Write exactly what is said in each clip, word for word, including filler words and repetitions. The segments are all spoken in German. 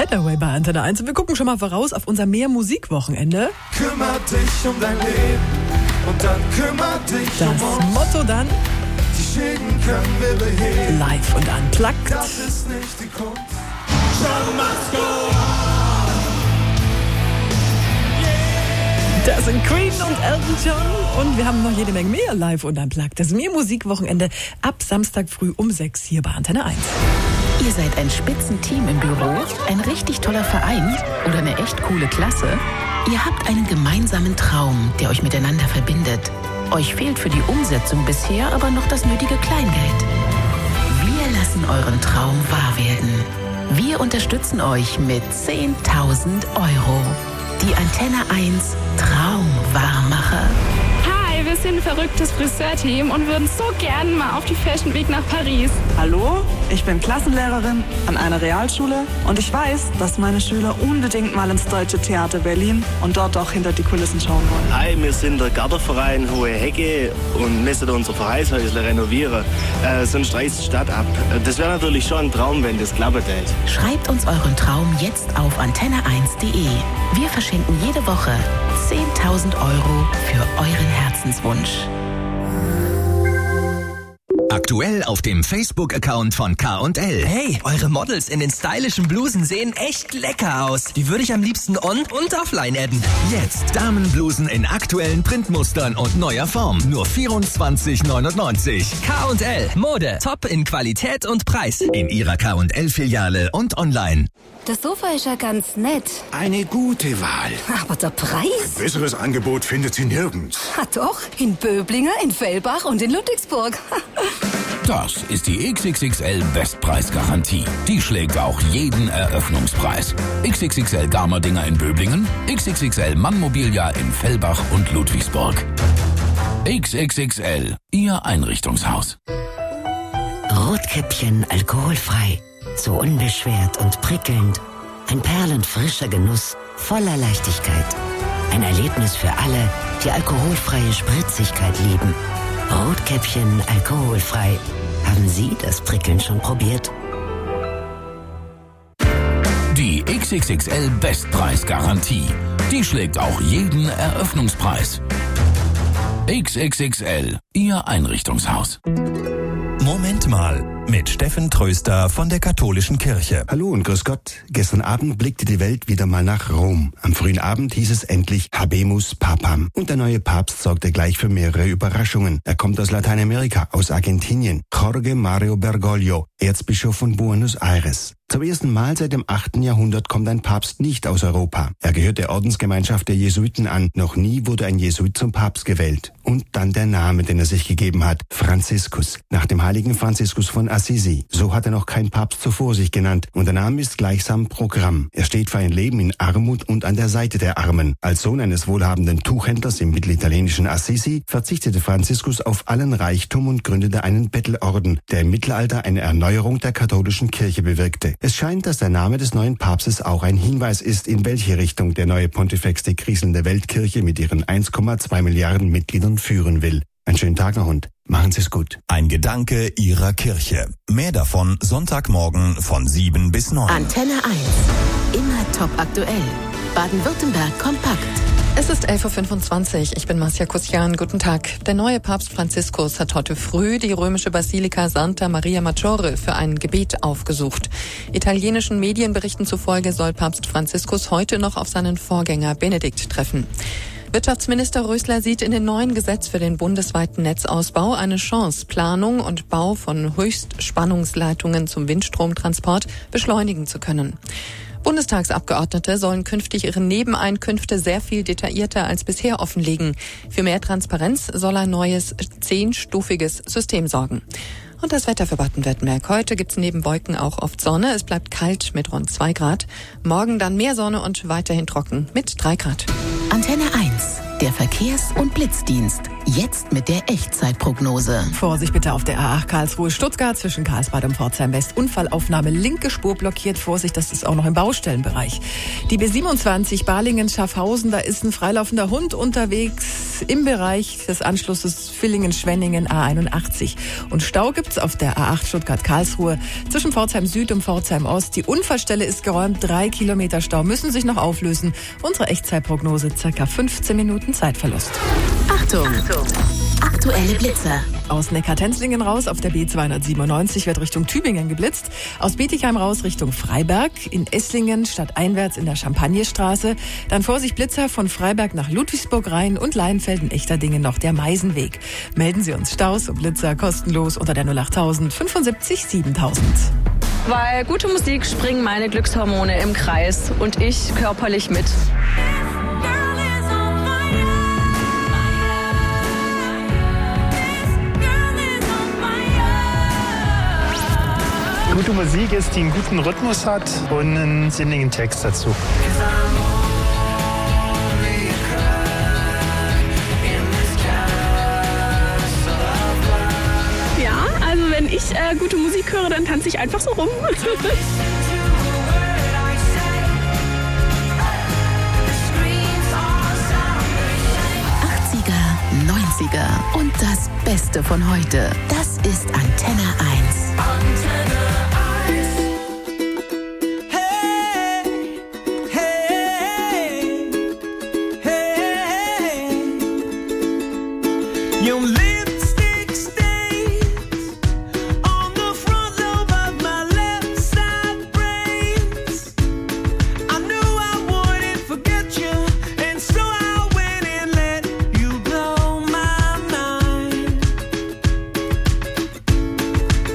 Hathaway bei Antenne eins. Und wir gucken schon mal voraus auf unser Mehr-Musik-Wochenende. Kümmer dich um dein Leben und dann kümmer dich das um uns. Das Motto dann: Die Schäden können wir beheben. Live und unplugged. Das ist nicht die Kunst. Show must go on. Das sind Queen und Elton John. Und wir haben noch jede Menge mehr live und unplugged. Das Mehr-Musik-Wochenende ab Samstag früh um sechs hier bei Antenne eins. Ihr seid ein Spitzenteam im Büro, ein richtig toller Verein oder eine echt coole Klasse. Ihr habt einen gemeinsamen Traum, der euch miteinander verbindet. Euch fehlt für die Umsetzung bisher aber noch das nötige Kleingeld. Wir lassen euren Traum wahr werden. Wir unterstützen euch mit zehntausend Euro. Die Antenne eins Traumwahrmacher. Hi, wir sind ein verrücktes Friseurteam und würden so gern mal auf die Fashion Week nach Paris. Hallo, ich bin Klassenlehrerin an einer Realschule und ich weiß, dass meine Schüler unbedingt mal ins Deutsche Theater Berlin und dort auch hinter die Kulissen schauen wollen. Hi, wir sind der Gartenverein Hohe Hecke und müssen unser Vereinshäusle renovieren. Äh, sonst reißt die Stadt ab. Das wäre natürlich schon ein Traum, wenn das klappen würde. Schreibt uns euren Traum jetzt auf antenne eins punkt de. Wir verschenken jede Woche zehntausend Euro für euren Herzenswunsch. Aktuell auf dem Facebook-Account von K und L. Hey, eure Models in den stylischen Blusen sehen echt lecker aus. Die würde ich am liebsten on- und offline adden. Jetzt Damenblusen in aktuellen Printmustern und neuer Form. Nur vierundzwanzig neunundneunzig. K und L. Mode. Top in Qualität und Preis. In ihrer K und L-Filiale und online. Das Sofa ist ja ganz nett. Eine gute Wahl. Aber der Preis? Ein besseres Angebot findet sie nirgends. Ha doch, in Böblingen, in Fellbach und in Ludwigsburg. Das ist die X X X L Bestpreisgarantie. Die schlägt auch jeden Eröffnungspreis. X X X L Garmerdinger in Böblingen, X X X L Mannmobilia in Fellbach und Ludwigsburg. X X X L, Ihr Einrichtungshaus. Rotkäppchen alkoholfrei. So unbeschwert und prickelnd. Ein perlenfrischer Genuss voller Leichtigkeit. Ein Erlebnis für alle, die alkoholfreie Spritzigkeit lieben. Rotkäppchen alkoholfrei. Haben Sie das Prickeln schon probiert? Die X X X L Bestpreisgarantie. Die schlägt auch jeden Eröffnungspreis. X X X L, Ihr Einrichtungshaus. Moment mal, mit Steffen Tröster von der Katholischen Kirche. Hallo und grüß Gott. Gestern Abend blickte die Welt wieder mal nach Rom. Am frühen Abend hieß es endlich Habemus Papam. Und der neue Papst sorgte gleich für mehrere Überraschungen. Er kommt aus Lateinamerika, aus Argentinien. Jorge Mario Bergoglio, Erzbischof von Buenos Aires. Zum ersten Mal seit dem achten Jahrhundert kommt ein Papst nicht aus Europa. Er gehört der Ordensgemeinschaft der Jesuiten an. Noch nie wurde ein Jesuit zum Papst gewählt. Und dann der Name, den er sich gegeben hat. Franziskus. Nach dem heiligen Franziskus von Assisi. So hat er noch kein Papst zuvor sich genannt. Und der Name ist gleichsam Programm. Er steht für ein Leben in Armut und an der Seite der Armen. Als Sohn eines wohlhabenden Tuchhändlers im mittelitalienischen Assisi verzichtete Franziskus auf allen Reichtum und gründete einen Bettelorden, der im Mittelalter eine Erneuerung der katholischen Kirche bewirkte. Es scheint, dass der Name des neuen Papstes auch ein Hinweis ist, in welche Richtung der neue Pontifex die kriselnde Weltkirche mit ihren eins Komma zwei Milliarden Mitgliedern führen will. Einen schönen Tag noch und machen Sie es gut. Ein Gedanke Ihrer Kirche. Mehr davon Sonntagmorgen von sieben bis neun. Antenne eins. Immer top aktuell. Baden-Württemberg kompakt. Es ist elf Uhr fünfundzwanzig. Ich bin Marcia Kusian. Guten Tag. Der neue Papst Franziskus hat heute früh die römische Basilika Santa Maria Maggiore für ein Gebet aufgesucht. Italienischen Medien berichten zufolge soll Papst Franziskus heute noch auf seinen Vorgänger Benedikt treffen. Wirtschaftsminister Rösler sieht in dem neuen Gesetz für den bundesweiten Netzausbau eine Chance, Planung und Bau von Höchstspannungsleitungen zum Windstromtransport beschleunigen zu können. Bundestagsabgeordnete sollen künftig ihre Nebeneinkünfte sehr viel detaillierter als bisher offenlegen. Für mehr Transparenz soll ein neues zehnstufiges System sorgen. Und das Wetter für Baden-Württemberg. Heute gibt's neben Wolken auch oft Sonne. Es bleibt kalt mit rund zwei Grad. Morgen dann mehr Sonne und weiterhin trocken mit drei Grad. Antenne eins. Der Verkehrs- und Blitzdienst. Jetzt mit der Echtzeitprognose. Vorsicht bitte auf der A acht Karlsruhe-Stuttgart zwischen Karlsbad und Pforzheim West. Unfallaufnahme, linke Spur blockiert. Vorsicht, das ist auch noch im Baustellenbereich. Die B siebenundzwanzig Balingen-Schaffhausen, da ist ein freilaufender Hund unterwegs im Bereich des Anschlusses Villingen-Schwenningen A einundachtzig. Und Stau gibt's auf der A acht Stuttgart-Karlsruhe zwischen Pforzheim Süd und Pforzheim Ost. Die Unfallstelle ist geräumt. Drei Kilometer Stau müssen sich noch auflösen. Unsere Echtzeitprognose circa fünfzehn Minuten Zeitverlust. Achtung! Achtung. Aktuelle Blitzer. Aus Neckartenzlingen raus auf der B zweihundertsiebenundneunzig wird Richtung Tübingen geblitzt. Aus Bietigheim raus Richtung Freiberg. In Esslingen stadteinwärts in der Champagnerstraße. Dann Vorsicht Blitzer von Freiberg nach Ludwigsburg rein und Leinfelden-Echterdingen noch der Meisenweg. Melden Sie uns Staus und Blitzer kostenlos unter der null achttausend fünfundsiebzig siebentausend. Weil gute Musik springen meine Glückshormone im Kreis und ich körperlich mit. Gute Musik ist, die einen guten Rhythmus hat und einen sinnigen Text dazu. Ja, also wenn ich äh, gute Musik höre, dann tanze ich einfach so rum. achtziger, neunziger und das Beste von heute. Das ist Antenne eins. Antenne Your lipstick stains on the front lobe of my left side brains. I knew I wouldn't forget you, and so I went and let you blow my mind.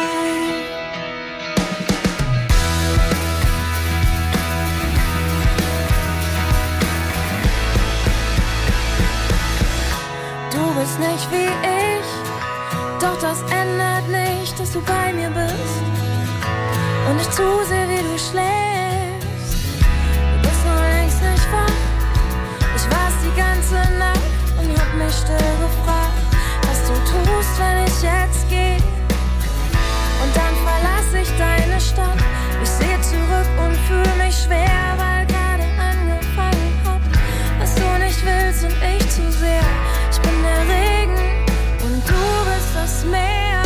Du bist nicht wie ich, doch das ändert nicht, dass du bei mir bist und ich zusehe, wie du schläfst. Du bist noch längst nicht wach, ich war's die ganze Nacht und hab mich still gefragt, was du tust, wenn ich jetzt geh. Und dann verlass ich deine Stadt, ich seh zurück und fühl mich schwer, weil gerade angefangen hat, was du nicht willst und ich zu sehr. Ich bin der Regen und du bist das Meer.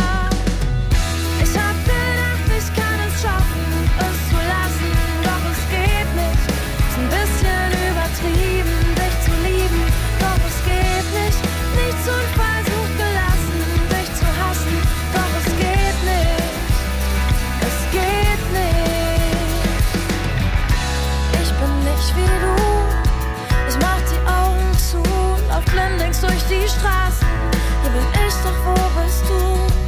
Ich hab gedacht, ich kann es schaffen, es zu lassen, doch es geht nicht. Ist ein bisschen übertrieben, dich zu lieben, doch es geht nicht. Nichts und Versuch gelassen, dich zu hassen, doch es geht nicht. Es geht nicht. Ich bin nicht wie du, ich mach die Augen zu, lauf blindlings durch die Straßen. Hier bin ich, doch wo bist du?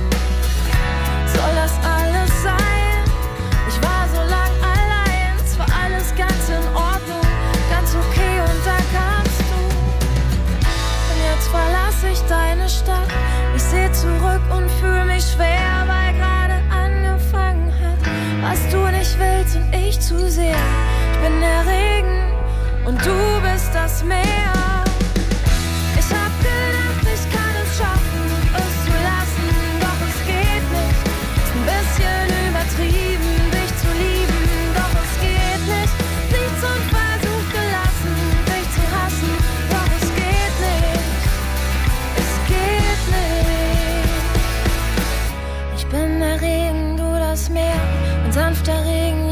Soll das alles sein? Ich war so lang allein, es war alles ganz in Ordnung, ganz okay und da kamst du. Und jetzt verlass ich deine Stadt, ich seh zurück und fühl mich schwer, weil gerade angefangen hat, was du nicht willst und ich zu sehr. Ich bin der Regen und du bist das Meer. Ich hab gedacht, ich kann es schaffen, es zu lassen, doch es geht nicht. Ist ein bisschen übertrieben, dich zu lieben, doch es geht nicht. Nichts und Versuch gelassen, dich zu hassen, doch es geht nicht. Es geht nicht. Ich bin der Regen, du das Meer, und sanfter Regen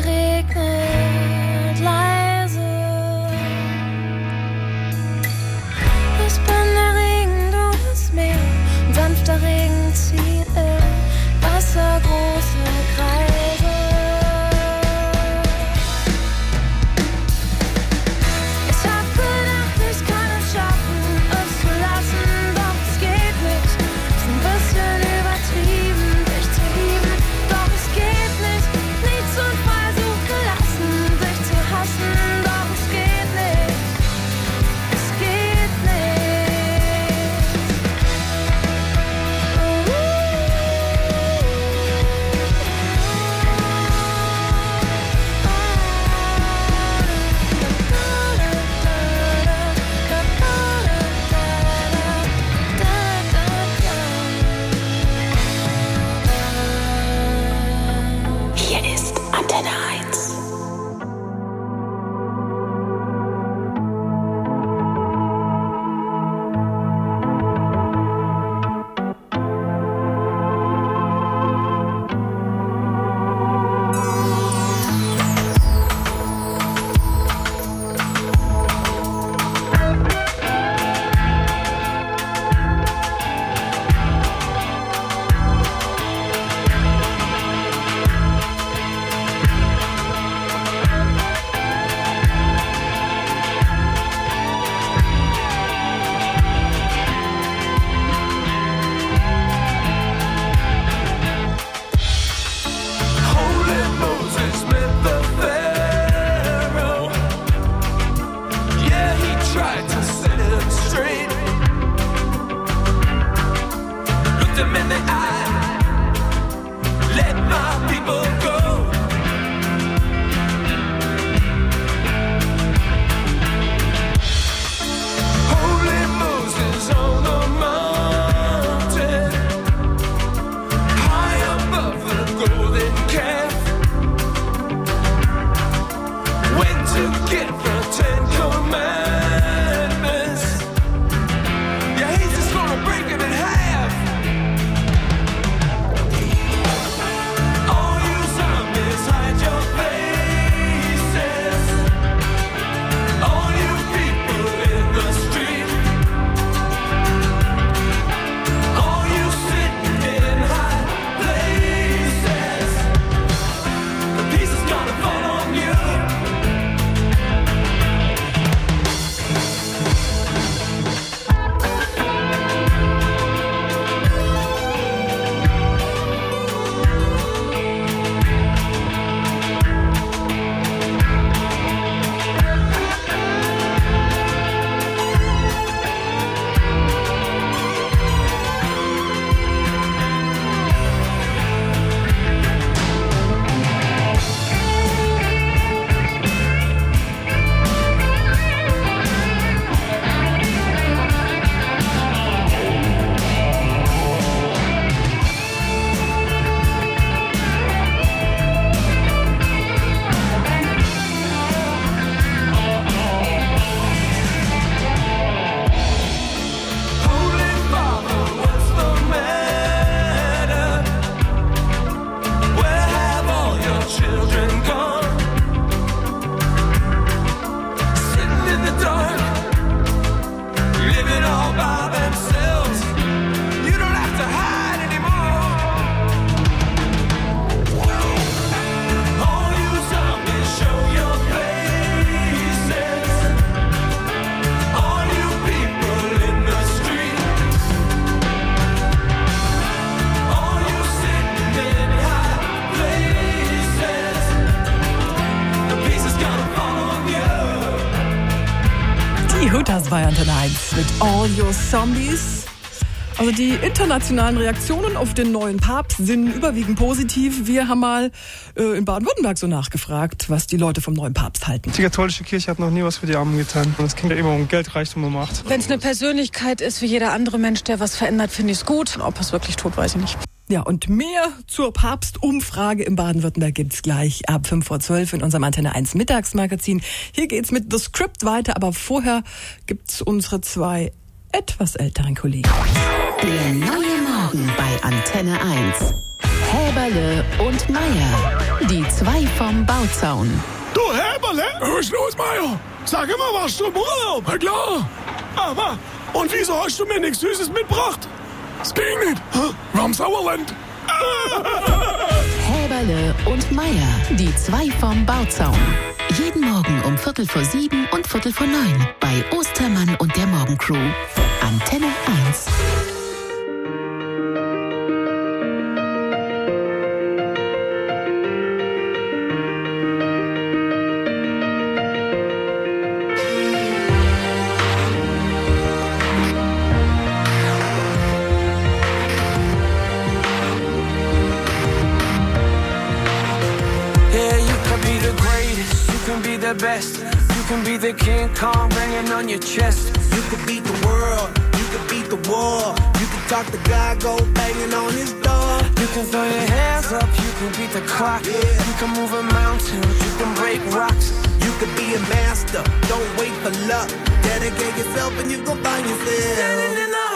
regnet leise. Ich bin der Regen, du das Meer, und sanfter Regen zieht im Wasser große Kreise. Ich hab gedacht, ich kann es schaffen, es zu lassen, doch es geht nicht. Ist ein bisschen übertrieben, dich zu lieben, doch es geht nicht. Nichts und bei Antenne eins mit All Your Zombies. Also die internationalen Reaktionen auf den neuen Papst sind überwiegend positiv. Wir haben mal äh, in Baden-Württemberg so nachgefragt, was die Leute vom neuen Papst halten. Die katholische Kirche hat noch nie was für die Armen getan. Und es ging ja immer um Geld, Reichtum und Macht. Wenn es eine Persönlichkeit ist wie jeder andere Mensch, der was verändert, finde ich es gut. Ob es wirklich tut, weiß ich nicht. Ja, und mehr zur Papstumfrage im Baden-Württemberg gibt's gleich ab fünf vor zwölf in unserem Antenne eins Mittagsmagazin. Hier geht's mit The Script weiter, aber vorher gibt's unsere zwei etwas älteren Kollegen. Der neue Morgen bei Antenne eins. Häberle und Meier, die zwei vom Bauzaun. Du Häberle? Was ist los, Meier? Sag immer, warst du im Urlaub? Na klar. Aber, und wieso hast du mir nichts Süßes mitgebracht? Es ging nicht. Wir haben Sauerland. Häberle und Meier, die zwei vom Bauzaun. Jeden Morgen um Viertel vor sieben und Viertel vor neun bei Ostermann und der Morgencrew. Antenne eins. The best. You can be the King Kong banging on your chest. You could beat the world, you could beat the war. You can talk to God, go banging on his door. You can throw your hands up, you can beat the clock. Yeah. You can move a mountain, you can break rocks. You could be a master, don't wait for luck. Dedicate yourself and you go find yourself. Standing in the